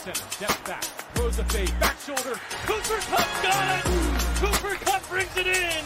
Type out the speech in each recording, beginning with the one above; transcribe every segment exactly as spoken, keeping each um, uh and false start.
center, steps back, throws a fade, back shoulder. Cooper Kupp got it! Cooper Kupp brings it in!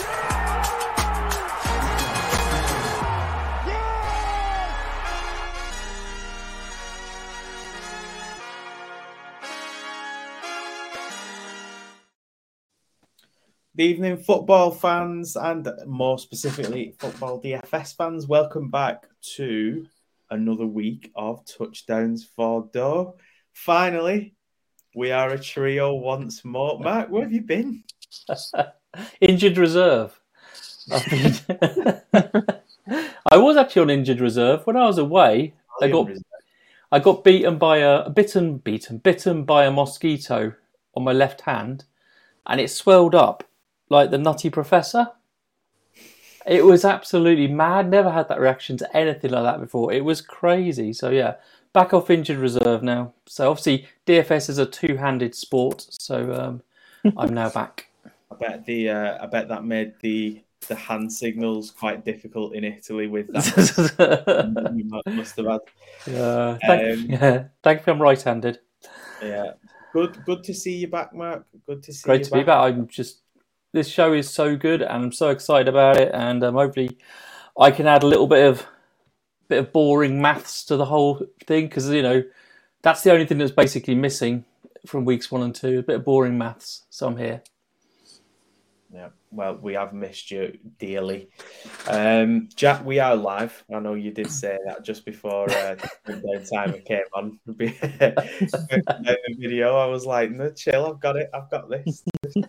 Good evening, football fans, and more specifically, football D F S fans. Welcome back to another week of Touchdowns for Dough. Finally, we are a trio once more. Mark, where have you been? Injured reserve. I've been... I was actually on injured reserve when I was away. I got, I got beaten by a bitten, beaten, bitten by a mosquito on my left hand, and it swelled up like the Nutty Professor. It was absolutely mad. Never had that reaction to anything like that before. It was crazy. So yeah, back off injured reserve now. So obviously D F S is a two-handed sport. So um, I'm now back. I bet the uh, I bet that made the the hand signals quite difficult in Italy with that. You must have had. Yeah, thank, um, yeah, thankfully I'm right-handed. Yeah, good. Good to see you back, Mark. Good to see. Great you to back. be back. I'm just. This show is so good, and I'm so excited about it. And um, hopefully, I can add a little bit of bit of boring maths to the whole thing, because you know that's the only thing that's basically missing from weeks one and two. A bit of boring maths. So I'm here. Yeah, well, we have missed you dearly, um, Jack. We are live. I know you did say that just before uh, the time it came on. The video, I was like, "No, chill. I've got it. I've got this."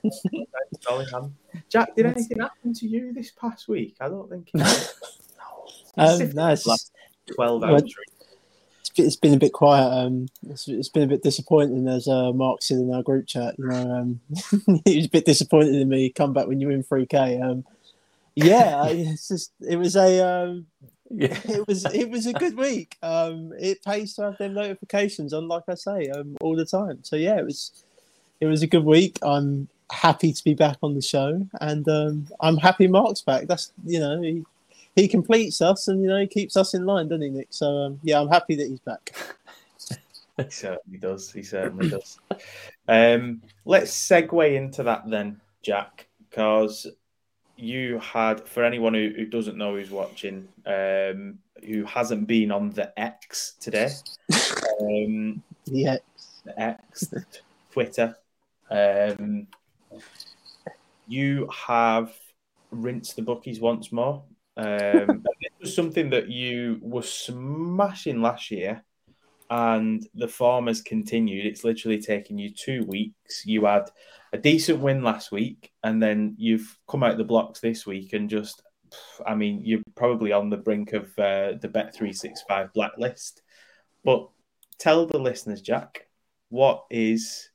Jack, did anything happen to you this past week? I don't think. um, no, it's like twelve hours. It's been a bit quiet. Um, it's, it's been a bit disappointing, as uh, Mark said in our group chat. You know, um, he was a bit disappointed in me. Come back when you win three K. Um, yeah, it's just it was a um, yeah. it was it was a good week. Um, it pays to have them notifications on, like I say, um, all the time. So yeah, it was it was a good week. I'm happy to be back on the show, and um, I'm happy Mark's back. That's you know. He, He completes us, and you know he keeps us in line, doesn't he, Nick? So um, yeah, I'm happy that he's back. He certainly does. He certainly does. Um, let's segue into that then, Jack, because you had, for anyone who, who doesn't know who's watching, um, who hasn't been on the X today, um, the X, the X, Twitter, um, you have rinsed the bookies once more. Um, it was something that you were smashing last year, and the form has continued. It's literally taken you two weeks. You had a decent win last week, and then you've come out the blocks this week and just, I mean, you're probably on the brink of uh, the Bet three sixty-five blacklist. But tell the listeners, Jack, what is,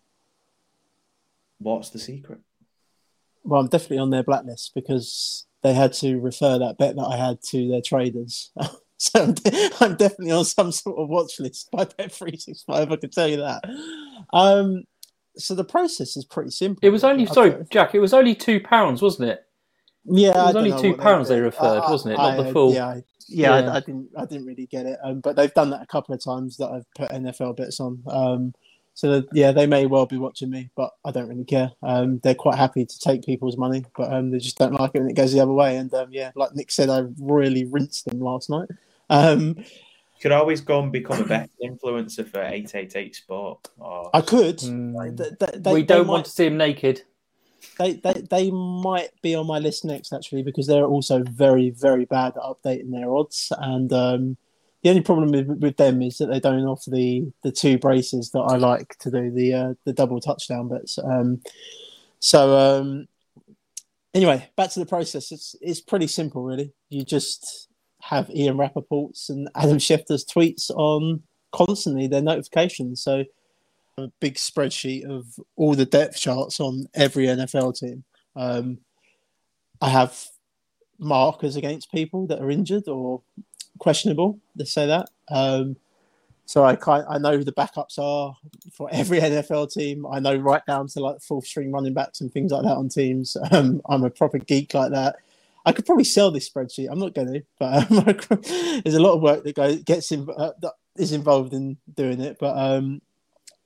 what's the secret? Well, I'm definitely on their blacklist because they had to refer that bet that I had to their traders. So I'm, de- I'm definitely on some sort of watch list by Bet three sixty-five, I can tell you that. Um, so the process is pretty simple. It was only, sorry, got... Jack, it was only two pounds, wasn't it? Yeah, it was only two pounds they, they referred, I, wasn't it? Not I, the full. Yeah, I, yeah, yeah. I, I didn't. I didn't really get it, um, but they've done that a couple of times that I've put N F L bets on. Um, So, that, yeah, they may well be watching me, but I don't really care. Um, they're quite happy to take people's money, but um, they just don't like it when it goes the other way. And, um, yeah, like Nick said, I really rinsed them last night. Um, you could always go and become a bet influencer for eight eight eight Sport. Or... I could. Mm. They, they, they, we don't might, want to see him naked. They, they they might be on my list next, actually, because they're also very, very bad at updating their odds. And... Um, The only problem with, with them is that they don't offer the, the two braces that I like to do, the uh, the double touchdown bets. Um, so um, anyway, back to the process. It's it's pretty simple, really. You just have Ian Rappaport's and Adam Schefter's tweets on constantly, their notifications. So a big spreadsheet of all the depth charts on every N F L team. Um, I have markers against people that are injured or questionable, let's say that. Um, so I kind I know who the backups are for every N F L team. I know right down to like fourth string running backs and things like that on teams. Um, I'm a proper geek like that. I could probably sell this spreadsheet. I'm not going to, but um, there's a lot of work that goes gets in, uh, that is involved in doing it. But um,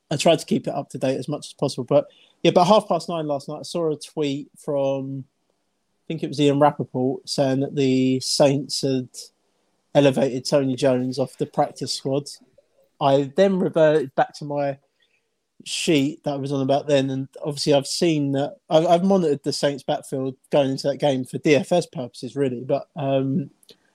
I tried to keep it up to date as much as possible. But yeah, but half past nine last night, I saw a tweet from, I think it was Ian Rappaport, saying that the Saints had elevated Tony Jones off the practice squad. I then reverted back to my sheet that I was on about then, and obviously I've seen that I've, I've monitored the Saints backfield going into that game for D F S purposes, really. But um,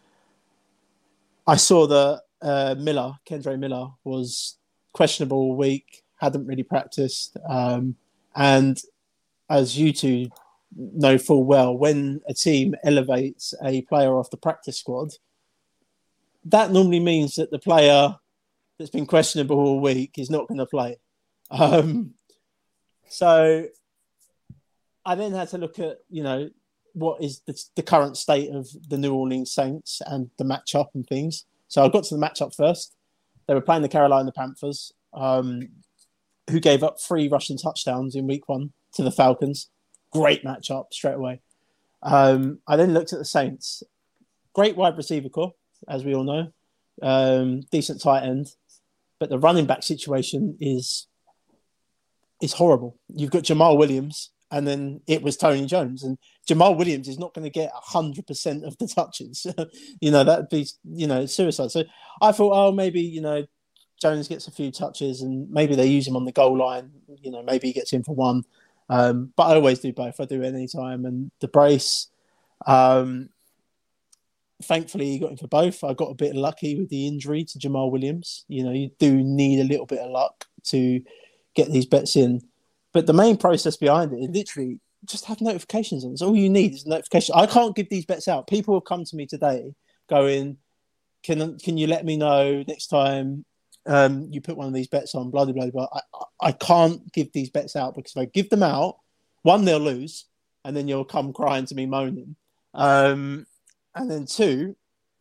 I saw that uh, Miller, Kendre Miller, was questionable all week, hadn't really practiced, um, and as you two know full well, when a team elevates a player off the practice squad, that normally means that the player that's been questionable all week is not going to play. Um, so I then had to look at, you know, what is the, the current state of the New Orleans Saints and the matchup and things. So I got to the matchup first. They were playing the Carolina Panthers, um, who gave up three rushing touchdowns in week one to the Falcons. Great matchup straight away. Um, I then looked at the Saints. Great wide receiver core, as we all know. Um, decent tight end. But the running back situation is is horrible. You've got Jamal Williams, and then it was Tony Jones. And Jamal Williams is not going to get one hundred percent of the touches. you know, that'd be, you know, suicide. So I thought, oh, maybe, you know, Jones gets a few touches and maybe they use him on the goal line. You know, maybe he gets in for one. Um, but I always do both. I do it any time. And the brace, um, thankfully, he got in for both. I got a bit lucky with the injury to Jamal Williams. You know, you do need a little bit of luck to get these bets in. But the main process behind it is literally just have notifications on. It's all you need is notification. I can't give these bets out. People have come to me today going, can can you let me know next time um, you put one of these bets on, blah, blah, blah, blah. I, I can't give these bets out because if I give them out, one, they'll lose, and then you'll come crying to me moaning. Um, and then two,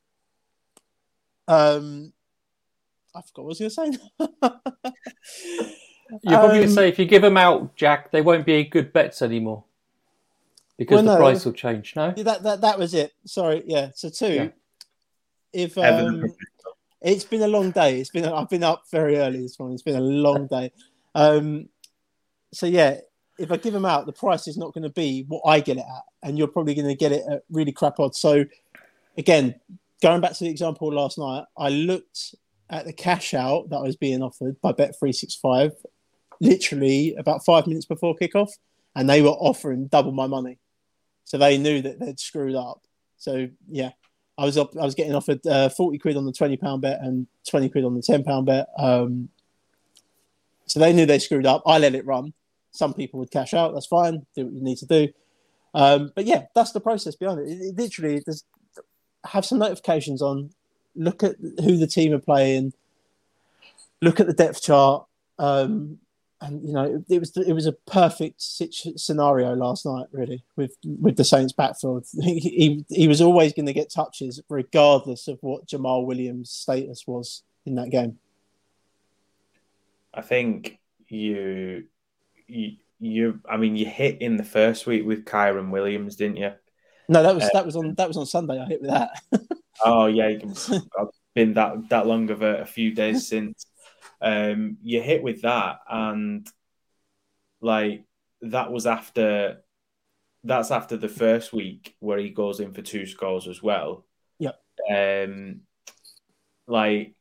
um, I forgot what I was going to say. You're probably Um, going to say if you give them out, Jack, they won't be good bets anymore because Well, the no. price will change. No, Yeah, That, that that was it. Sorry, yeah. So two, Yeah. if Evan- um, it's been a long day. It's been I've been up very early this morning. It's been a long day. Um, so yeah, if I give them out, the price is not going to be what I get it at, and you're probably going to get it at really crap odds. So again, going back to the example last night, I looked at the cash out that was being offered by Bet three sixty-five, literally about five minutes before kickoff, and they were offering double my money. So they knew that they'd screwed up. So yeah, I was up, I was getting offered uh, forty quid on the twenty pound bet and twenty quid on the ten pound bet. Um, so they knew they screwed up. I let it run. Some people would cash out. That's fine. Do what you need to do. Um, but yeah, that's the process behind it. It, it literally, there's, have some notifications on. Look at who the team are playing. Look at the depth chart. Um, And you know, it, it was it was a perfect situ- scenario last night, really, with with the Saints backfield. He he, he was always going to get touches, regardless of what Jamal Williams' status was in that game. I think you, you, you. I mean, you hit in the first week with Kyron Williams, didn't you? No, that was Uh, that was on that was on Sunday. I hit with that. Oh yeah, you can, I've been that that long of a, a few days since. Um, you hit with that, and like that was after. That's after the first week where he goes in for two scores as well. Yep. Um, like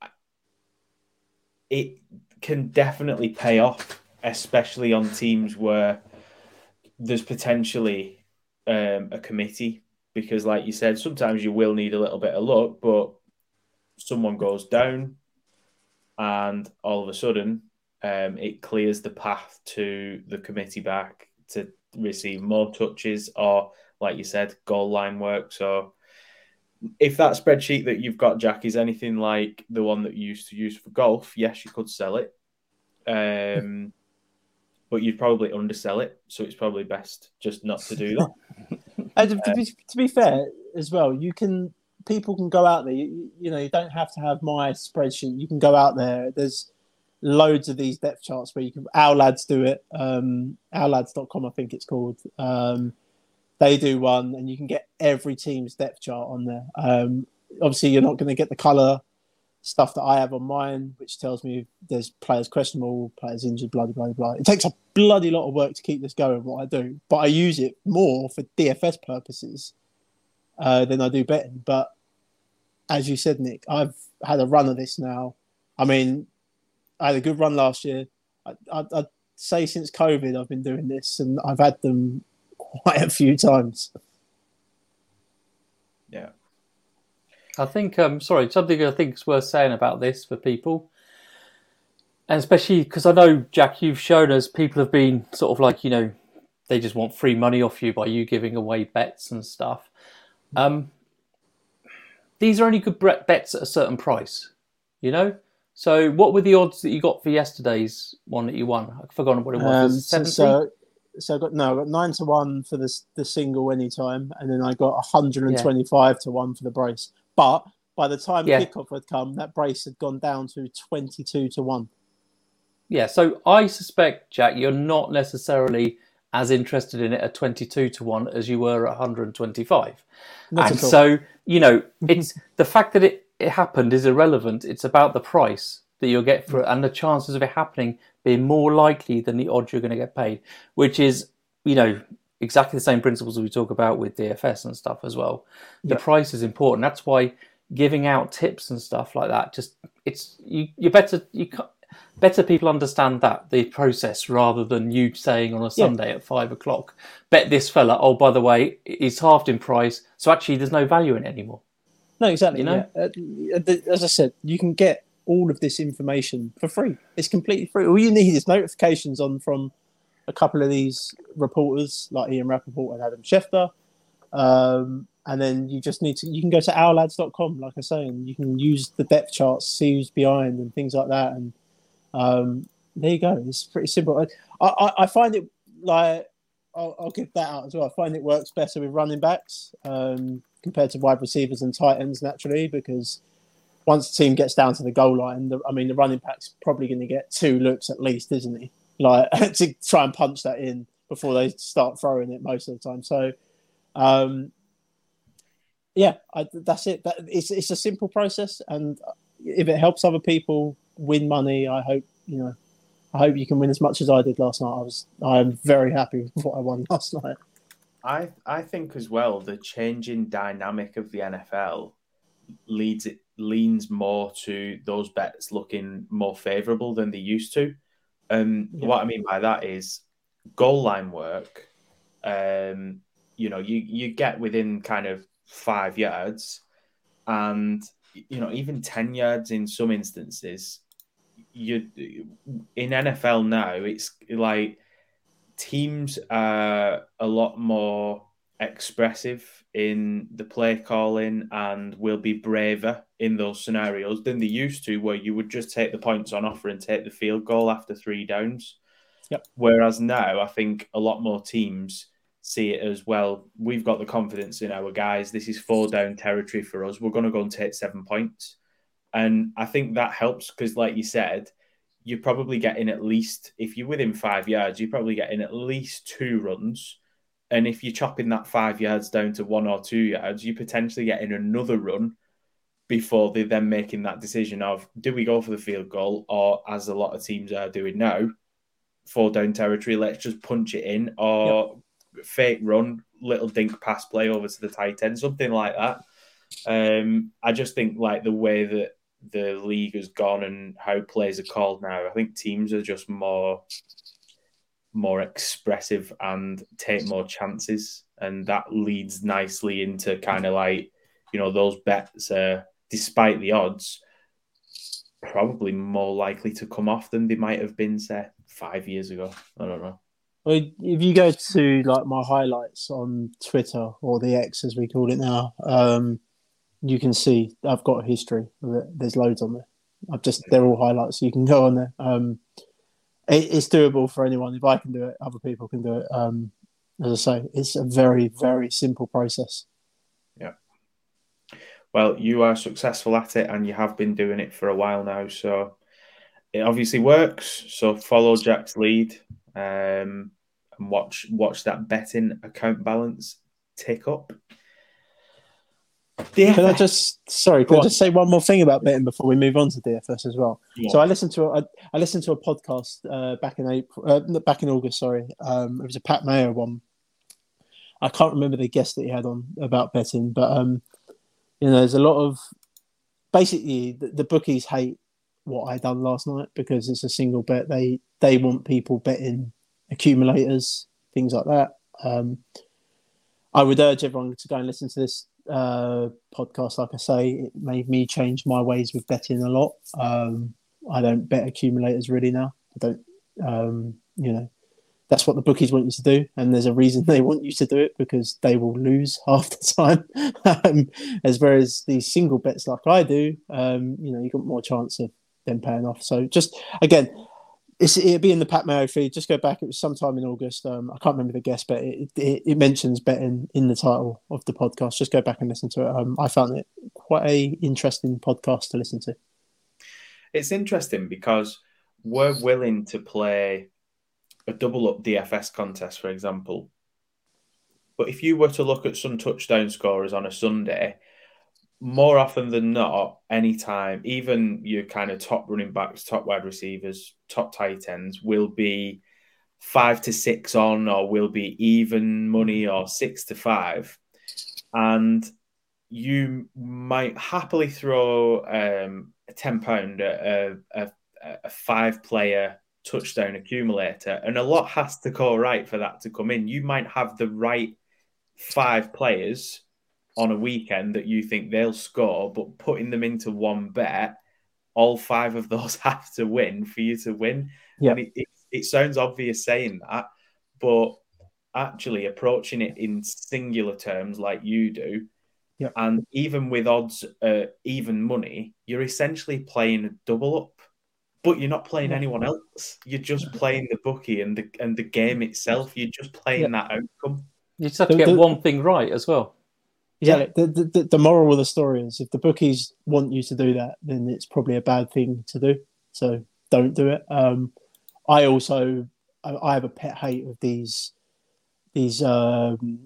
it can definitely pay off, especially on teams where there's potentially um, a committee, because, like you said, sometimes you will need a little bit of luck, but someone goes down, and all of a sudden, um, it clears the path to the committee back to receive more touches, or, like you said, goal line work. So, if that spreadsheet that you've got, Jack, is anything like the one that you used to use for golf, yes, you could sell it. Um, but you'd probably undersell it. So it's probably best just not to do that. And to, to, be, to be fair, as well, you can people can go out there. You, you know, you don't have to have my spreadsheet. You can go out there. There's loads of these depth charts where you can. Our lads do it. Um, our lads dot com, I think it's called. Um, They do one, and you can get every team's depth chart on there. Um, obviously, you're not going to get the colour stuff that I have on mine, which tells me if there's players questionable, players injured, blah, blah, blah, blah. It takes a bloody lot of work to keep this going, what I do. But I use it more for D F S purposes uh, than I do betting. But as you said, Nick, I've had a run of this now. I mean, I had a good run last year. I, I, I'd say since COVID I've been doing this, and I've had them quite a few times. Yeah. I think, um, sorry, something I think is worth saying about this for people, and especially because I know, Jack, you've shown us people have been sort of like, you know, they just want free money off you by you giving away bets and stuff. Um, these are only good bets at a certain price, you know? So what were the odds that you got for yesterday's one that you won? I've forgotten what it was. Um, was so, it so, so I got no, I got nine to one for the the single anytime, and then I got one hundred and twenty-five yeah. to one for the brace. But by the time yeah. kickoff had come, that brace had gone down to twenty-two to one. Yeah, so I suspect, Jack, you're not necessarily as interested in it at twenty-two to one as you were at one hundred twenty-five. Not and so, you know, it's the fact that it, it happened is irrelevant. It's about the price that you'll get for it and the chances of it happening being more likely than the odds you're going to get paid, which is, you know, exactly the same principles we talk about with D F S and stuff as well. The yep. price is important. That's why giving out tips and stuff like that, just it's you. You better you better people understand that the process rather than you saying on a Sunday yeah. at five o'clock, bet this fella. Oh, by the way, he's halved in price, so actually there's no value in it anymore. No, exactly. You know, yeah. uh, as I said, you can get all of this information for free. It's completely free. All you need is notifications on from a couple of these reporters like Ian Rappaport and Adam Schefter. Um, and then you just need to, you can go to our lads dot com, like I say, and you can use the depth charts, see who's behind and things like that. And um, there you go. It's pretty simple. I, I, I find it like, I'll, I'll give that out as well. I find it works better with running backs um, compared to wide receivers and tight ends naturally, because once the team gets down to the goal line, the, I mean, the running back's probably going to get two looks at least, isn't he? Like to try and punch that in before they start throwing it most of the time. So, um, yeah, I, that's it. That, it's it's a simple process, and if it helps other people win money, I hope you know. I hope you can win as much as I did last night. I was I am very happy with what I won last night. I I think as well the changing dynamic of the N F L leads it leans more to those bets looking more favourable than they used to. Um, yeah. What I mean by that is goal line work. Um, you know, you, you get within kind of five yards and, you know, even ten yards in some instances. You in N F L now, it's like teams are a lot more expressive in the play calling and will be braver in those scenarios than they used to, where you would just take the points on offer and take the field goal after three downs. Yep. Whereas now, I think a lot more teams see it as, well, we've got the confidence in our guys. This is four down territory for us. We're going to go and take seven points. And I think that helps because, like you said, you're probably getting at least, if you're within five yards, you're probably getting at least two runs. And if you're chopping that five yards down to one or two yards, you're potentially getting another run before they're then making that decision of, do we go for the field goal, or, as a lot of teams are doing now, four down territory, let's just punch it in, or yep. fake run, little dink pass play over to the tight end, something like that. Um, I just think like the way that the league has gone and how plays are called now, I think teams are just more more expressive and take more chances, and that leads nicely into kind of like, you know, those bets are, despite the odds, probably more likely to come off than they might have been, say, five years ago. I don't know. Well, if you go to like my highlights on Twitter, or the X as we call it now, um, you can see I've got a history of it. There's loads on there. I've just they're all highlights, so you can go on there. Um, it, it's doable for anyone. If I can do it, other people can do it. Um, as I say, it's a very, very simple process. Yeah. Well, you are successful at it, and you have been doing it for a while now, so it obviously works. So follow Jack's lead, um, and watch watch that betting account balance tick up. D F S. Can I just sorry? Can I just say one more thing about betting before we move on to D F S as well? Yeah. So I listened to a, I listened to a podcast uh, back in April, uh, back in August. Sorry, um, it was a Pat Mayo one. I can't remember the guest that he had on about betting, but um, you know, there's a lot of basically the, the bookies hate what I done last night because it's a single bet. They they want people betting accumulators, things like that. Um, I would urge everyone to go and listen to this uh, podcast. Like I say, it made me change my ways with betting a lot. Um, I don't bet accumulators really now. I don't, um, you know, that's what the bookies want you to do. And there's a reason they want you to do it because they will lose half the time. um, as whereas these single bets like I do, um, you know, you got more chance of them paying off. So just, again, It's, it'd be in the Pat Mayo feed. Just go back. It was sometime in August. Um, I can't remember the guest, but it, it, it mentions betting in the title of the podcast. Just go back and listen to it. Um, I found it quite a interesting podcast to listen to. It's interesting because we're willing to play a double up D F S contest, for example. But if you were to look at some touchdown scorers on a Sunday, more often than not, anytime, even your kind of top running backs, top wide receivers, top tight ends will be five to six on, or will be even money, or six to five. And you might happily throw um, a ten pound at a, a, a five player touchdown accumulator, and a lot has to go right for that to come in. You might have the right five players on a weekend that you think they'll score, but putting them into one bet, all five of those have to win for you to win. Yeah. And it, it, it sounds obvious saying that, but actually approaching it in singular terms like you do, yeah. and even with odds uh, even money, you're essentially playing a double up, but you're not playing yeah. anyone else. You're just playing the bookie and the and the game itself. You're just playing yeah. that outcome. You just have to get the, one thing right as well. Yeah, the, the the moral of the story is if the bookies want you to do that, then it's probably a bad thing to do. So don't do it. Um, I also I, I have a pet hate of these these um,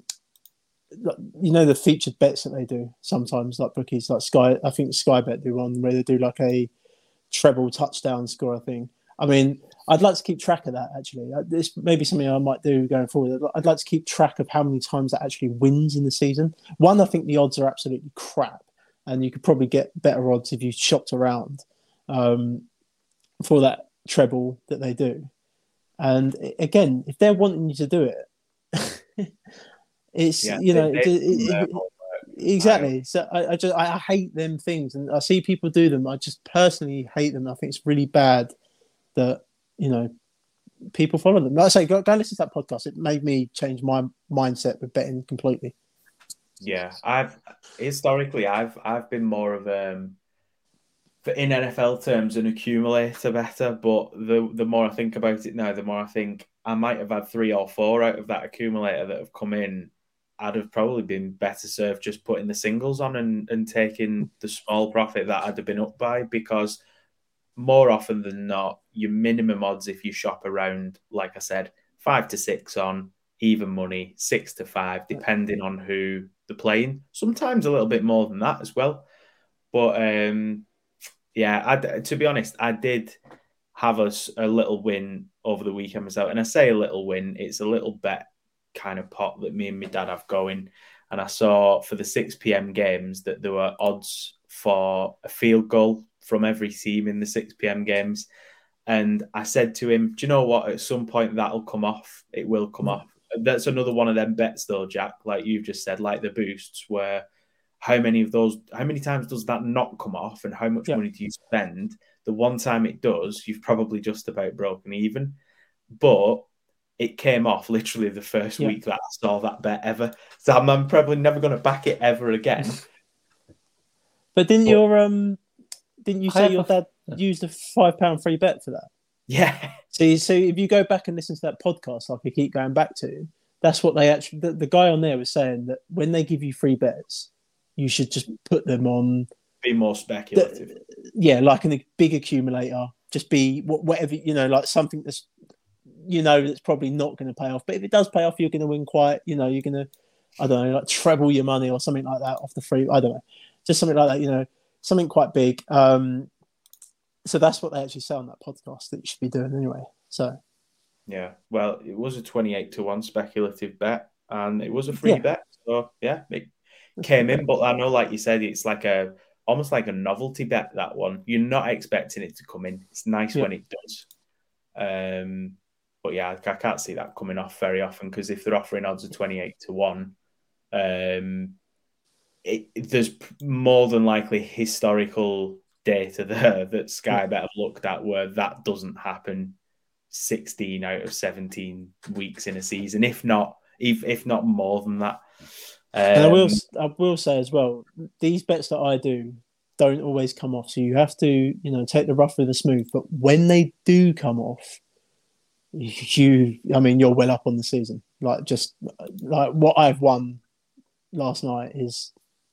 you know, the featured bets that they do sometimes, like bookies like Sky. I think Sky Bet do one where they do like a treble touchdown score thing. I mean, I'd like to keep track of that, actually. This may be something I might do going forward. I'd like to keep track of how many times that actually wins in the season. One, I think the odds are absolutely crap, and you could probably get better odds if you shopped around um, for that treble that they do. And again, if they're wanting you to do it, it's, yeah, you know, it, it, it, exactly. So I, I just I hate them things, and I see people do them. I just personally hate them. I think it's really bad that, you know, people follow them. Like I say, go, go listen to that podcast. It made me change my mindset with betting completely. Yeah, I've historically I've I've been more of um in N F L terms an accumulator better, but the the more I think about it now, the more I think I might have had three or four out of that accumulator that have come in. I'd have probably been better served just putting the singles on and, and taking the small profit that I'd have been up by, because more often than not, your minimum odds if you shop around, like I said, five to six on, even money, six to five, depending on who they're playing. Sometimes a little bit more than that as well. But um, yeah, I, to be honest, I did have a, a little win over the weekend myself. And I say a little win, it's a little bet kind of pot that me and my dad have going. And I saw for the six p.m. games that there were odds for a field goal from every team in the six p.m. games. And I said to him, do you know what? At some point that'll come off. It will come off. That's another one of them bets though, Jack, like you've just said, like the boosts, where how many of those, how many times does that not come off, and how much yeah. money do you spend? The one time it does, you've probably just about broken even. But it came off literally the first yeah. week that I saw that bet ever. So I'm, I'm probably never going to back it ever again. But didn't but, your um, didn't you say your dad a... used a five pound free bet for that? Yeah. See, so if you go back and listen to that podcast, like I keep going back to, that's what they actually. The, the guy on there was saying that when they give you free bets, you should just put them on. Be more speculative. The, yeah, like in a big accumulator. Just be whatever, you know, like something that's, you know, that's probably not going to pay off. But if it does pay off, you're going to win quite, you know, you're going to I don't know, like treble your money or something like that off the free. I don't know, just something like that. You know, something quite big. Um, so that's what they actually say on that podcast that you should be doing anyway. So yeah, well, it was a twenty-eight to one speculative bet, and it was a free yeah. bet. So yeah, it that's came in. But I know, like you said, it's like a almost like a novelty bet. That one, you're not expecting it to come in. It's nice yeah. when it does. Um, but yeah, I can't see that coming off very often because if they're offering odds of twenty-eight to one, um, it, there's more than likely historical data there that Sky Bet have looked at where that doesn't happen sixteen out of seventeen weeks in a season, if not if if not more than that. Um, and I will I will say as well, these bets that I do don't always come off. So you have to, you know, take the rough with the smooth. But when they do come off, you, I mean, you're well up on the season. Like just like what I've won last night is,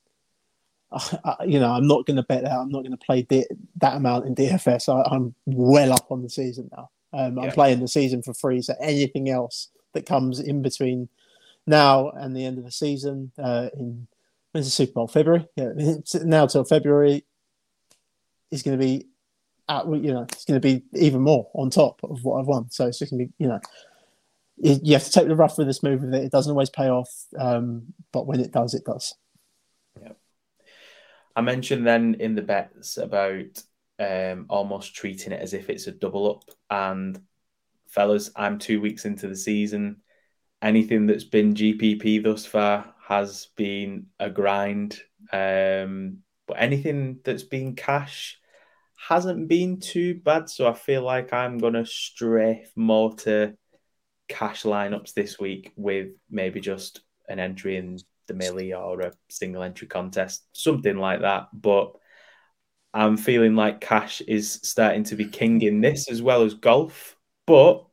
uh, you know, I'm not going to bet that. I'm not going to play D- that amount in D F S. I, I'm well up on the season now. Um, I'm yeah. playing the season for free. So anything else that comes in between now and the end of the season, uh, in when's the Super Bowl? February? Yeah, now till February is going to be, at, you know, it's going to be even more on top of what I've won. So it's just going to be, you know, you, you have to take the rough with the smooth with it. It doesn't always pay off, um, but when it does, it does. Yeah. I mentioned then in the bets about um, almost treating it as if it's a double up. And fellas, I'm two weeks into the season. Anything that's been G P P thus far has been a grind. Um, but anything that's been cash hasn't been too bad. So I feel like I'm going to stray more to cash lineups this week with maybe just an entry in the Millie or a single entry contest, something like that. But I'm feeling like cash is starting to be king in this as well as golf. But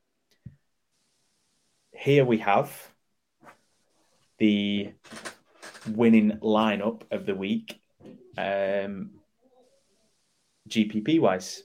here we have the winning lineup of the week, um, G P P wise.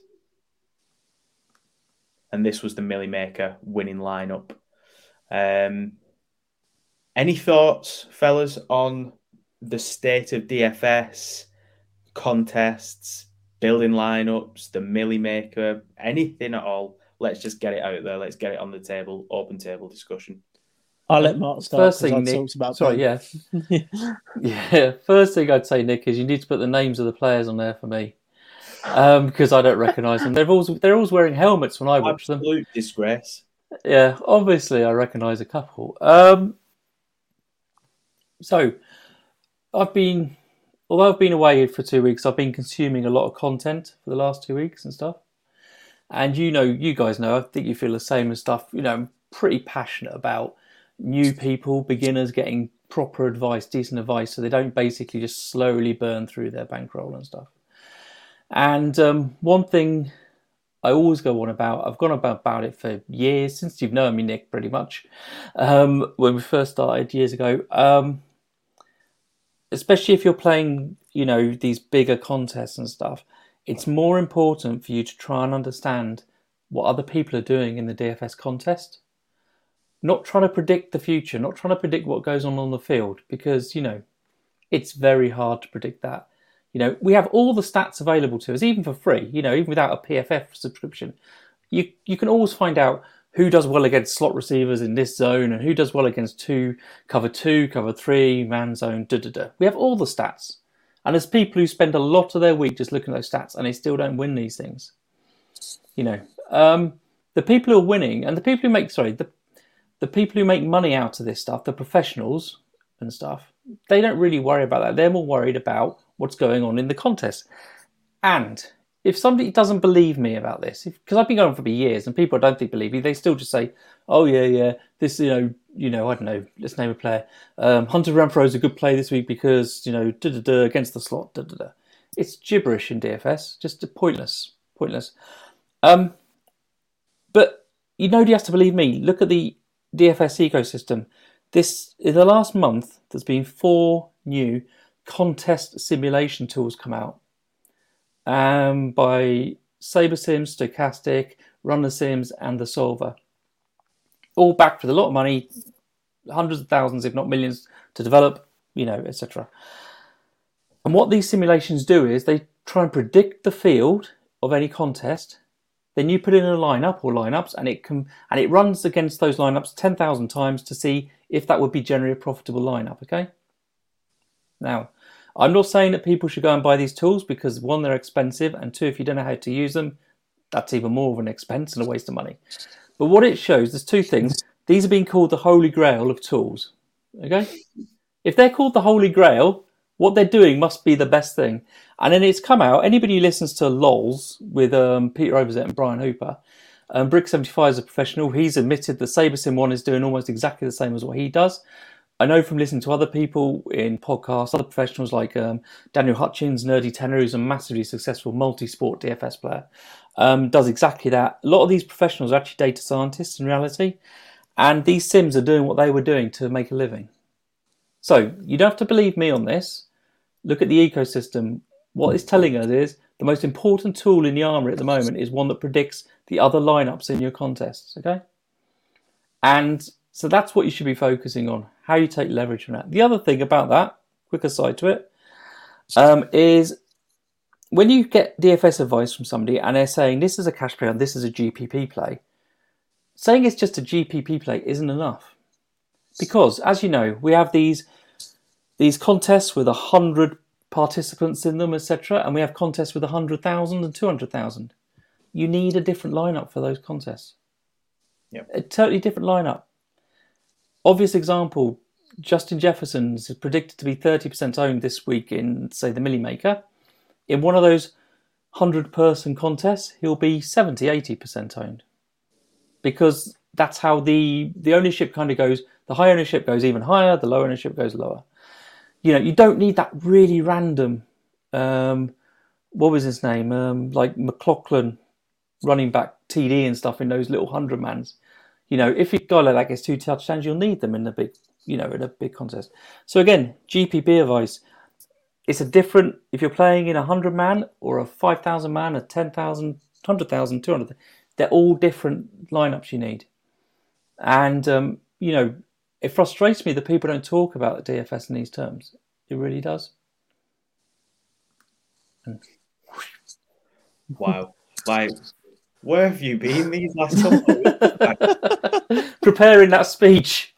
And this was the Millie Maker winning lineup. Um, any thoughts, fellas, on the state of D F S, contests, building lineups, the Millie Maker, anything at all? Let's just get it out there. Let's get it on the table. Open table discussion. I'll let Mark start. First thing, Nick. About sorry, yeah, yeah. First thing I'd say, Nick, is you need to put the names of the players on there for me, um, because I don't recognise them. They're always they're always wearing helmets when I watch Absolute them. Absolute disgrace. Yeah, obviously I recognise a couple. Um, so I've been, although I've been away for two weeks, I've been consuming a lot of content for the last two weeks and stuff. And you know, you guys know, I think you feel the same as stuff. You know, I'm pretty passionate about new people, beginners getting proper advice, decent advice, so they don't basically just slowly burn through their bankroll and stuff. And um, one thing I always go on about, I've gone about, about it for years, since you've known me, Nick, pretty much, um, when we first started years ago, um, especially if you're playing, you know, these bigger contests and stuff, it's more important for you to try and understand what other people are doing in the D F S contest. Not trying to predict the future, not trying to predict what goes on on the field, because, you know, it's very hard to predict that. You know, we have all the stats available to us, even for free, you know, even without a P F F subscription. You you can always find out who does well against slot receivers in this zone and who does well against two, cover two, cover three, man zone, da da da. We have all the stats. And there's people who spend a lot of their week just looking at those stats and they still don't win these things. You know, um, the people who are winning and the people who make, sorry, the The people who make money out of this stuff, the professionals and stuff, they don't really worry about that. They're more worried about what's going on in the contest. And if somebody doesn't believe me about this, because I've been going for years and people I don't think believe me, they still just say, oh, yeah, yeah, this, you know, you know, I don't know, let's name a player. Um, Hunter Renfrow is a good play this week because, you know, da-da-da, against the slot, da-da-da. It's gibberish in D F S, just pointless, pointless. Um, but you nobody has to believe me. Look at the D F S ecosystem. This in the last month, there's been four new contest simulation tools come out um, by SaberSims, Stochastic, RunnerSims, and the Solver. All backed with a lot of money. hundreds of thousands, if not millions, to develop, you know, et cetera. And what these simulations do is they try and predict the field of any contest. Then you put in a lineup or lineups, and it can and it runs against those lineups ten thousand times to see if that would be generally a profitable lineup. Okay. Now, I'm not saying that people should go and buy these tools because one, they're expensive, and two, if you don't know how to use them, that's even more of an expense and a waste of money. But what it shows, there's two things. These are being called the Holy Grail of tools. Okay? If they're called the Holy Grail, what they're doing must be the best thing. And then it's come out, anybody who listens to LOLs with um, Peter Overzet and Brian Hooper, um, Brick seventy-five is a professional. He's admitted the SaberSim one is doing almost exactly the same as what he does. I know from listening to other people in podcasts, other professionals like um, Daniel Hutchins, Nerdy Tenor, who's a massively successful multi-sport D F S player, um, does exactly that. A lot of these professionals are actually data scientists in reality, and these sims are doing what they were doing to make a living. So you don't have to believe me on this. Look at the ecosystem. What it's telling us is the most important tool in the armory at the moment is one that predicts the other lineups in your contests. Okay, and so that's what you should be focusing on, how you take leverage from that. The other thing about that, quick aside to it, um, is when you get D F S advice from somebody and they're saying this is a cash play and this is a G P P play, saying it's just a G P P play isn't enough. Because, as you know, we have these these contests with one hundred participants in them, et cetera, and we have contests with one hundred thousand and two hundred thousand. You need a different lineup for those contests. Yep. A totally different lineup. Obvious example, Justin Jefferson is predicted to be thirty percent owned this week in, say, the Millie Maker. In one of those one hundred-person contests, he'll be seventy, eighty percent owned. Because that's how the, the ownership kind of goes. The high ownership goes even higher, the low ownership goes lower. You know, you don't need that really random, um, what was his name? Um, like McLaughlin running back T D and stuff in those little hundred-mans. You know, if a guy like that gets two touchdowns, you'll need them in the big, you know, in a big contest. So again, G P P advice. It's a different, if you're playing in a hundred-man or a five thousand man, a ten thousand, one hundred thousand, two hundred thousand, they're all different lineups you need. And, um, you know, it frustrates me that people don't talk about the D F S in these terms. It really does. And... Wow. Like, where have you been these last couple of weeks? Preparing that speech.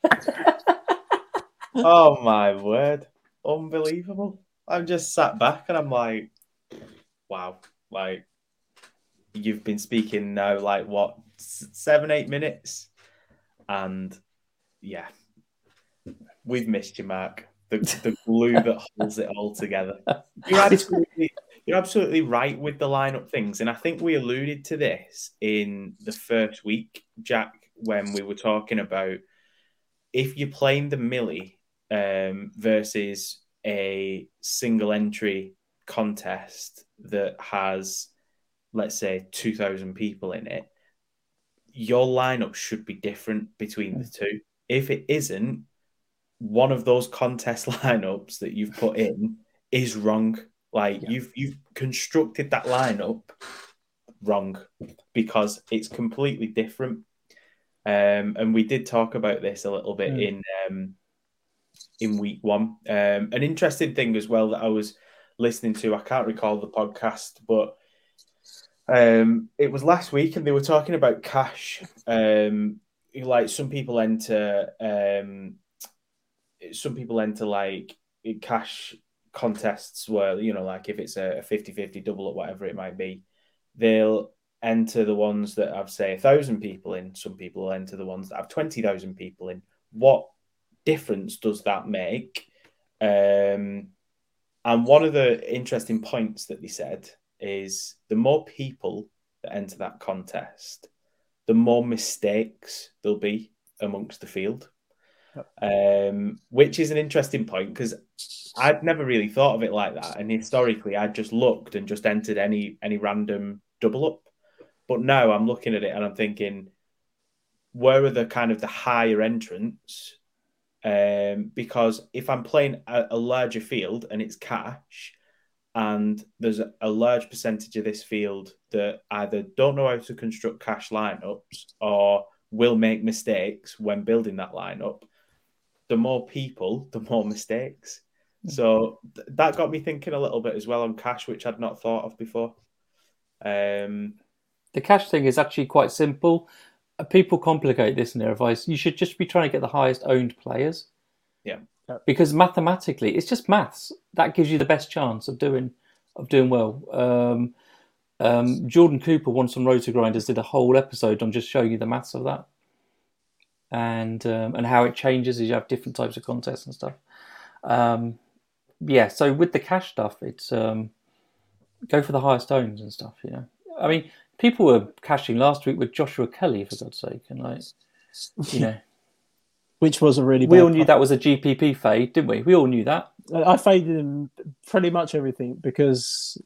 Oh, my word. Unbelievable. I'm just sat back and I'm like, wow. Like, you've been speaking now, like, what, seven, eight minutes? And, yeah. We've missed you, Mark. The, the glue that holds it all together. You're absolutely, you're absolutely right with the lineup things. And I think we alluded to this in the first week, Jack, when we were talking about if you're playing the Millie um, versus a single entry contest that has, let's say, two thousand people in it, your lineup should be different between the two. If it isn't, one of those contest lineups that you've put in is wrong. Like yeah. you've you've constructed that lineup wrong because it's completely different. Um, and we did talk about this a little bit mm. in um, in week one. Um, an interesting thing as well that I was listening to, I can't recall the podcast, but um, it was last week, and they were talking about cash. Um, like some people enter. Um, Some people enter like cash contests where, you know, like if it's a fifty-fifty double or whatever it might be, they'll enter the ones that have, say, a thousand people in. Some people will enter the ones that have twenty thousand people in. What difference does that make? Um, and one of the interesting points that they said is the more people that enter that contest, the more mistakes there'll be amongst the field. Um, which is an interesting point because I'd never really thought of it like that, and historically I'd just looked and just entered any any random double up. But now I'm looking at it and I'm thinking, where are the kind of the higher entrants? Um, because if I'm playing a, a larger field and it's cash, and there's a, a large percentage of this field that either don't know how to construct cash lineups or will make mistakes when building that lineup, the more people, the more mistakes. So th- that got me thinking a little bit as well on cash, which I'd not thought of before. Um, the cash thing is actually quite simple. People complicate this in their advice. You should just be trying to get the highest owned players. Yeah. Because mathematically, it's just maths. That gives you the best chance of doing of doing well. Um, um, Jordan Cooper, once on Roto Grinders, did a whole episode on just showing you the maths of that. And um, and how it changes as you have different types of contests and stuff. Um, yeah, so with the cash stuff, it's um, go for the highest owns and stuff. You know, I mean, people were cashing last week with Joshua Kelly, for God's sake, and like, you know, which was a really. We bad all knew play. that was a G P P fade, didn't we? We all knew that. I faded him pretty much everything because,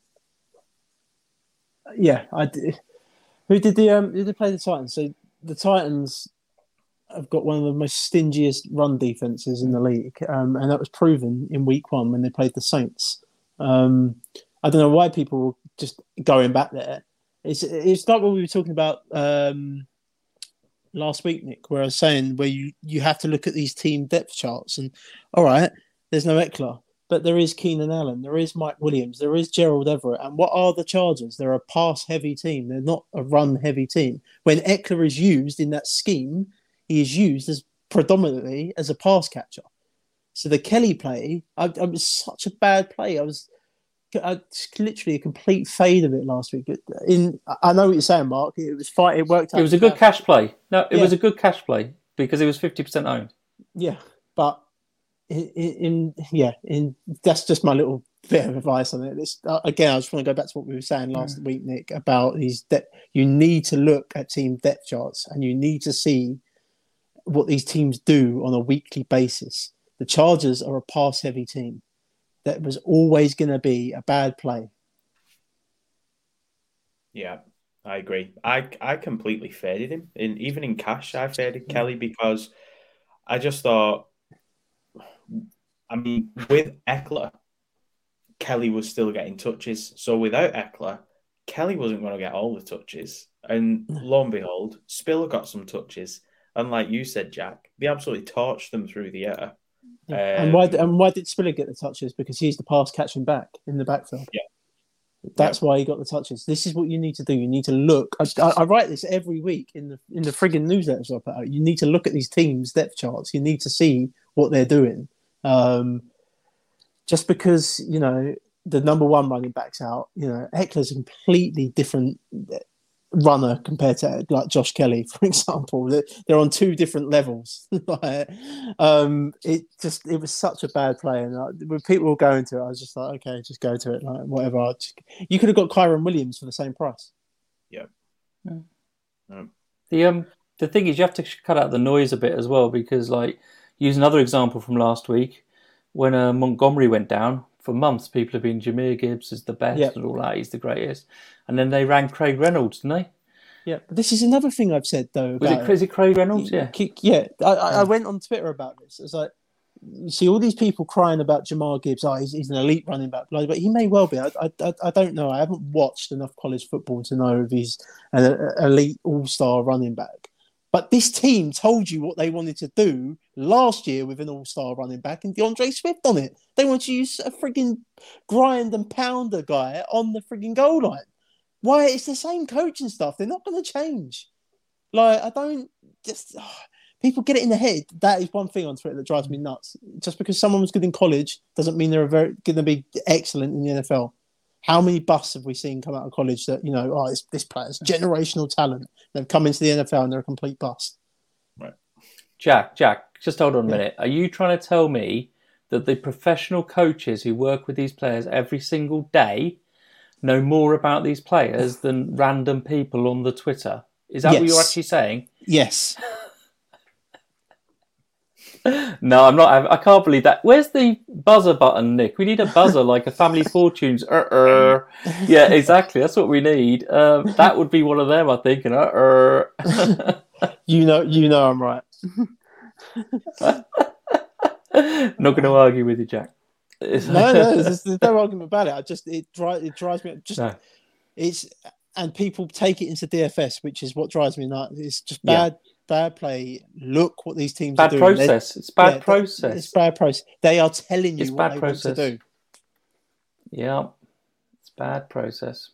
yeah, I did. Who did the um? Who did they play the Titans? So the Titans have got one of the most stingiest run defenses in the league, um, and that was proven in week one when they played the Saints. Um, I don't know why people were just going back there. It's it's like what we were talking about um, last week, Nick, where I was saying where you, you have to look at these team depth charts and, all right, there's no Eckler, but there is Keenan Allen, there is Mike Williams, there is Gerald Everett. And what are the Chargers? They're a pass-heavy team. They're not a run-heavy team. When Eckler is used in that scheme, he is used as predominantly as a pass catcher. So the Kelly play, I, I was such a bad play. I was I, literally a complete fade of it last week. In I know what you're saying, Mark. It was fight. It worked out. It was a good cash play. No, it yeah. was a good cash play because it was fifty percent owned. Yeah, but in, in yeah, in that's just my little bit of advice on it. It's, uh, again, I just want to go back to what we were saying last mm. week, Nick, about these. De- you need to look at team depth charts and you need to see what these teams do on a weekly basis. The Chargers are a pass-heavy team. That was always going to be a bad play. Yeah, I agree. I I completely faded him. In even in cash, I faded yeah. Kelly because I just thought, I mean, with Eckler, Kelly was still getting touches. So without Eckler, Kelly wasn't going to get all the touches. And lo and behold, Spiller got some touches. And like you said, Jack, they absolutely torched them through the air. Yeah. Um, and why? And why did Spiller get the touches? Because he's the pass catching back in the backfield. Yeah, that's yeah. why he got the touches. This is what you need to do. You need to look. I, I, I write this every week in the in the frigging newsletters I put out. You need to look at these teams' depth charts. You need to see what they're doing. Um, just because you know the number one running back's out, you know Eckler's a completely different runner compared to like Josh Kelly, for example. They're, they're on two different levels. like, um, it just it was such a bad play, and like, when people were going to it, I was just like, okay, just go to it, like whatever. Just, you could have got Kyron Williams for the same price. Yeah. yeah. yeah. The um the thing is, you have to cut out the noise a bit as well, because like use another example from last week when uh, Montgomery went down. For months, people have been Jahmyr Gibbs is the best yep. and all that. He's the greatest. And then they ran Craig Reynolds, didn't they? Yeah, but this is another thing I've said though. Was it, it. Is it Craig Reynolds? Yeah, yeah. I, I went on Twitter about this. It's like you see all these people crying about Jahmyr Gibbs. Oh, he's, he's an elite running back, but he may well be. I, I, I don't know. I haven't watched enough college football to know if he's an elite all-star running back. But this team told you what they wanted to do last year with an all-star running back and DeAndre Swift on it. They want to use a frigging grind and pounder guy on the frigging goal line. Why? It's the same coaching stuff. They're not going to change. Like, I don't just... Oh, people get it in the head. That is one thing on Twitter that drives me nuts. Just because someone was good in college doesn't mean they're very going to be excellent in the N F L. How many busts have we seen come out of college that, you know, oh, this, this player's generational talent. They've come into the N F L and they're a complete bust. Right. Jack, Jack, just hold on a minute. Are you trying to tell me that the professional coaches who work with these players every single day know more about these players than random people on the Twitter? Is that yes. what you're actually saying? Yes. No, I'm not. I can't believe that. Where's the buzzer button, Nick? We need a buzzer like a Family Fortunes. Uh-uh. Yeah, exactly. That's what we need. Um, that would be one of them, I think. And uh-uh. you know, you know, I'm right. Not going to argue with you, Jack. no, no, there's, there's no argument about it. I just it drives it drives me. Just no. It's and people take it into D F S, which is what drives me nuts. It's just bad. Yeah. bad play. Look what these teams bad are doing. Process. They're, it's bad yeah, process. It's bad process. They are telling you it's what bad they process. want to do. Yeah, it's bad process.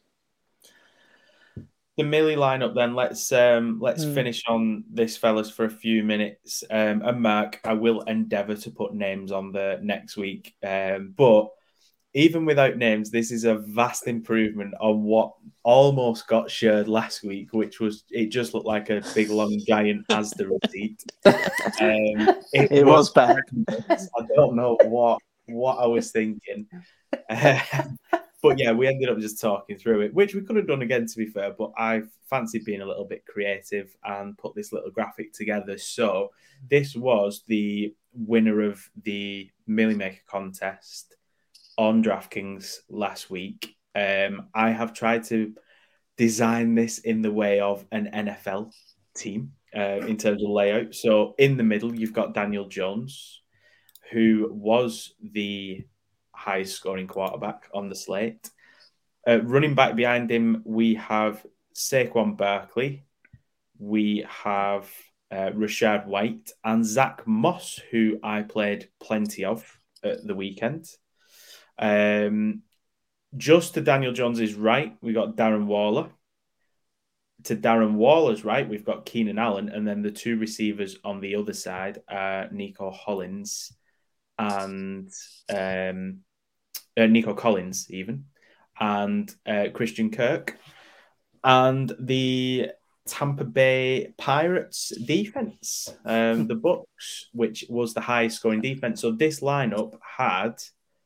The Millie lineup, then let's um, let's Mm. finish on this, fellas, for a few minutes. Um, and Mark, I will endeavour to put names on the next week, um, but even without names, this is a vast improvement on what almost got shared last week, which was it just looked like a big long giant Asda receipt. Um, it, it was, was bad. I don't know what what I was thinking. But yeah, we ended up just talking through it, which we could have done again, to be fair. But I fancied being a little bit creative and put this little graphic together. So this was the winner of the Millie Maker contest on DraftKings last week. Um, I have tried to design this in the way of an N F L team uh, in terms of layout. So in the middle, you've got Daniel Jones, who was the highest scoring quarterback on the slate. Uh, running back behind him, we have Saquon Barkley, we have uh, Rashad White, and Zach Moss, who I played plenty of at the weekend. Um, just to Daniel Jones's right, we got Darren Waller. To Darren Waller's right, we've got Keenan Allen, and then the two receivers on the other side are Nico Hollins and um, uh, Nico Collins, even, and uh, Christian Kirk. And the Tampa Bay Pirates defense, um, the Bucks, which was the highest scoring defense. So this lineup had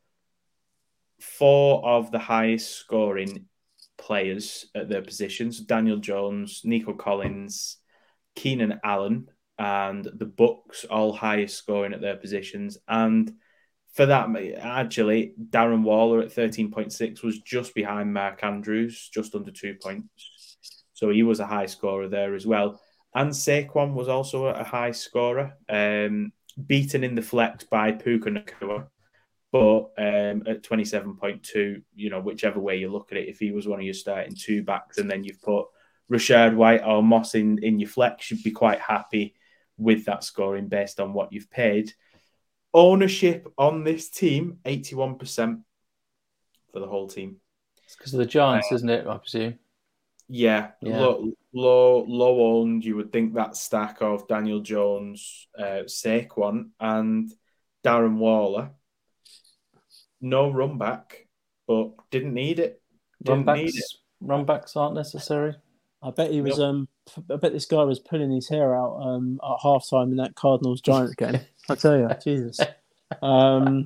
four of the highest scoring players at their positions: Daniel Jones, Nico Collins, Keenan Allen, and the Bucks, all highest scoring at their positions. And for that, actually, Darren Waller at thirteen point six was just behind Mark Andrews, just under two points. So he was a high scorer there as well. And Saquon was also a high scorer, um, beaten in the flex by Puka Nacua. But um, at twenty-seven point two, you know, whichever way you look at it, if he was one of your starting two backs and then you've put Rashad White or Moss in, in your flex, you'd be quite happy with that scoring based on what you've paid. Ownership on this team, eighty-one percent for the whole team. It's because of the Giants, uh, isn't it, I presume? Yeah, yeah. Low, low, low owned. You would think that stack of Daniel Jones, uh, Saquon, and Darren Waller. No run back, but didn't need it. Didn't run backs, need it. Run backs aren't necessary. I bet he was. Nope. Um, I bet this guy was pulling his hair out um, at halftime in that Cardinals Giants game. I tell you, Jesus. Um,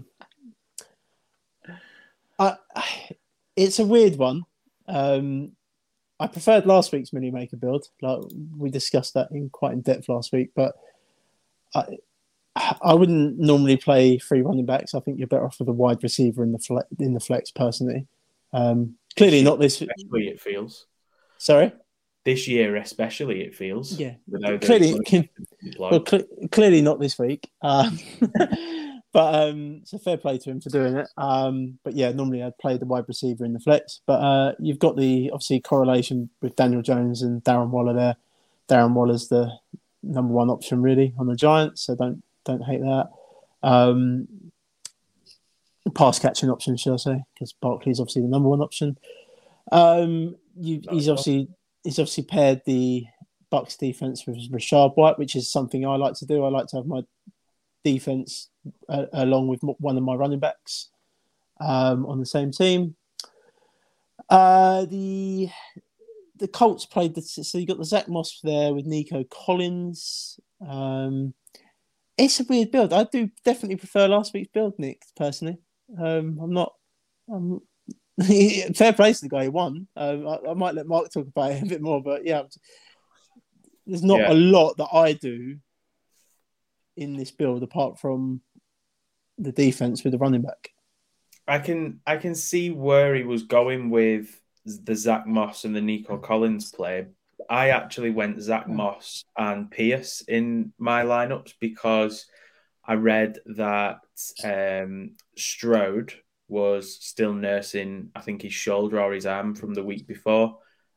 I, it's a weird one. Um, I preferred last week's Millie Maker build. Like we discussed that in quite in depth last week, but I, I wouldn't normally play three running backs. I think you're better off with a wide receiver in the flex, in the flex personally. Um, clearly not this. Especially it feels. Sorry. This year, especially, it feels. Yeah. Clearly, can, well, cl- clearly not this week. Um, but um, it's a fair play to him for doing it. Um, but yeah, normally I'd play the wide receiver in the flex. But uh, you've got the obviously correlation with Daniel Jones and Darren Waller there. Darren Waller's the number one option really on the Giants, so don't don't hate that. Um, pass catching option, should I say? Because Barkley's obviously the number one option. Um, you, he's obviously. He's obviously paired the Bucks defense with Rashad White, which is something I like to do. I like to have my defense uh, along with one of my running backs um, on the same team. Uh, the the Colts played the so you got the Zach Moss there with Nico Collins. Um, it's a weird build. I do definitely prefer last week's build, Nick. Personally, um, I'm not. I'm, fair play to the guy who won. Um, I, I might let Mark talk about it a bit more, but yeah, there's not yeah. a lot that I do in this build apart from the defense with the running back. I can I can see where he was going with the Zach Moss and the Nico Collins play. I actually went Zach yeah. Moss and Pierce in my lineups because I read that um, Stroud was still nursing, I think, his shoulder or his arm from the week before.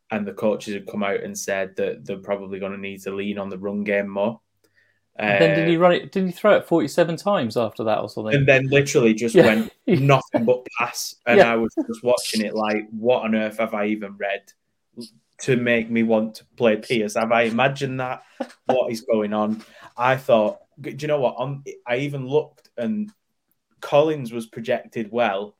and the coaches had come out and said that they're probably going to need to lean on the run game more. And then did he run it? Did he throw it forty-seven times after that or something? And then literally just Yeah. went nothing but pass. And Yeah. I was just watching it like, what on earth have I even read to make me want to play Pierce? Have I imagined that? What is going on? I thought, do you know what? On, I even looked and Collins was projected well.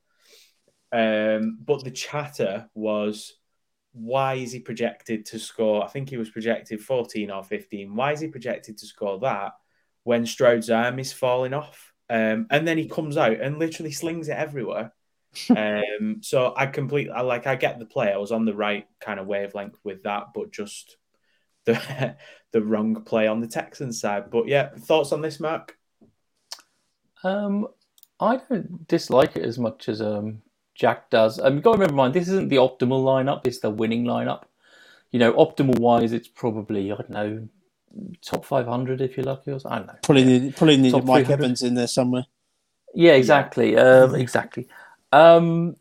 Um, but the chatter was, why is he projected to score? I think he was projected fourteen or fifteen. Why is he projected to score that when Stroud's arm is falling off? Um, and then he comes out and literally slings it everywhere. um, so I completely, I, like, I get the play. I was on the right kind of wavelength with that, but just the the wrong play on the Texans side. But yeah, thoughts on this, Mark? Um, I don't dislike it as much as um. Jack does. Um, you've got to remember, mind, this isn't the optimal lineup. It's the winning lineup. You know, optimal wise, it's probably, I don't know, top five hundred if you're lucky. Or I don't know. Probably, need, probably needed Top Mike three hundred. Evans in there somewhere. Yeah, exactly. Yeah. Um, exactly. Um,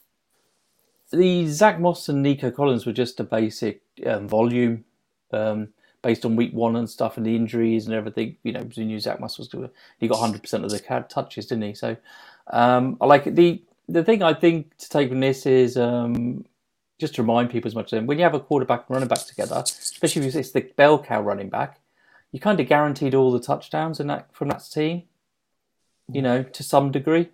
the Zach Moss and Nico Collins were just a basic um, volume um, based on week one and stuff and the injuries and everything. You know, we knew Zach Moss was going to, he got one hundred percent of the touches, didn't he? So um, I like it. The, The thing I think to take from this is um, just to remind people as much as when you have a quarterback and running back together, especially if it's the bell cow running back, you kind of guaranteed all the touchdowns in that from that team, you know, to some degree.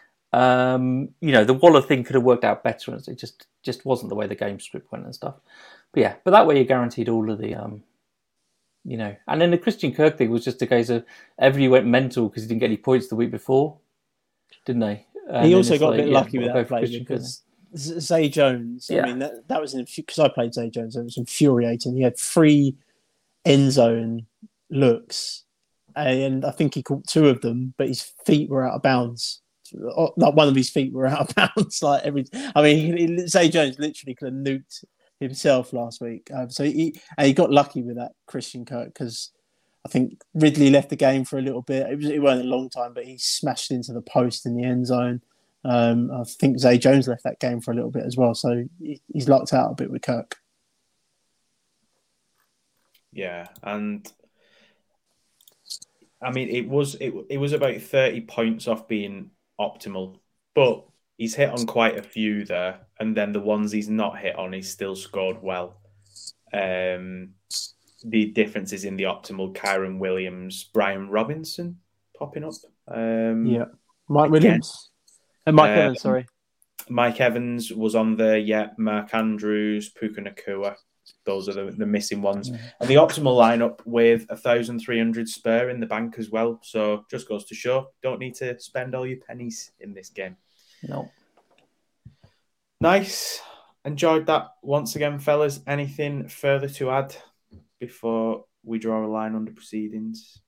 Um, you know, the Waller thing could have worked out better, and it just just wasn't the way the game script went and stuff. But yeah, but that way you guaranteed all of the, um, you know, and then the Christian Kirk thing was just a case of everybody went mental because he didn't get any points the week before, didn't they? And he also got like, a bit yeah, lucky we'll with go that for play Christian because Z- Zay Jones, Yeah. I mean, that, that was because I played Zay Jones, it was infuriating. He had three end zone looks, and I think he caught two of them, but his feet were out of bounds. Like one of his feet were out of bounds. Like every, I mean, he, he, Zay Jones literally could have nuked himself last week. Um, so he and he got lucky with that Christian Kirk because I think Ridley left the game for a little bit. It was it wasn't a long time, but he smashed into the post in the end zone. Um, I think Zay Jones left that game for a little bit as well, so he, he's locked out a bit with Kirk. Yeah, and I mean, it was it, it was about thirty points off being optimal, but he's hit on quite a few there, and then the ones he's not hit on, he's still scored well. Um, the differences in the optimal: Kyron Williams, Brian Robinson popping up. Um, Yeah, Mike again. Williams and Mike Uh, Evans. Sorry, Mike Evans was on there. Yeah, Mark Andrews, Puka Nakua. Those are the, the missing ones. Yeah. And the optimal lineup with one thousand three hundred spare in the bank as well. So just goes to show, don't need to spend all your pennies in this game. No. Nice. Enjoyed that once again, fellas. Anything further to add before we draw a line under proceedings?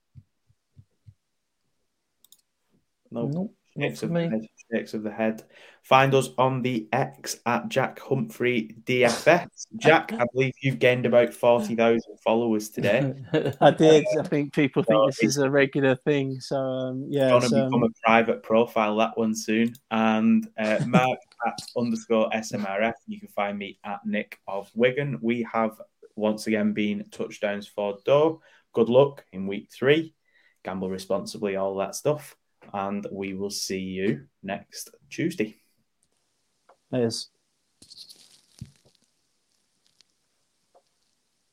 No. Nope. Not Shakes for of me. the head. Shakes of the head. Find us on the X at Jack Humphrey D F S. Jack, I believe you've gained about forty thousand followers today. I did. I think people think this is a regular thing. So um, yeah, Going to it's, become um, a private profile, that one soon. And uh, Mark at underscore S M R F. You can find me at Nick of Wigan. We have once again been touchdowns for Doe. Good luck in week three. Gamble responsibly, all that stuff. And we will see you next Tuesday. it is.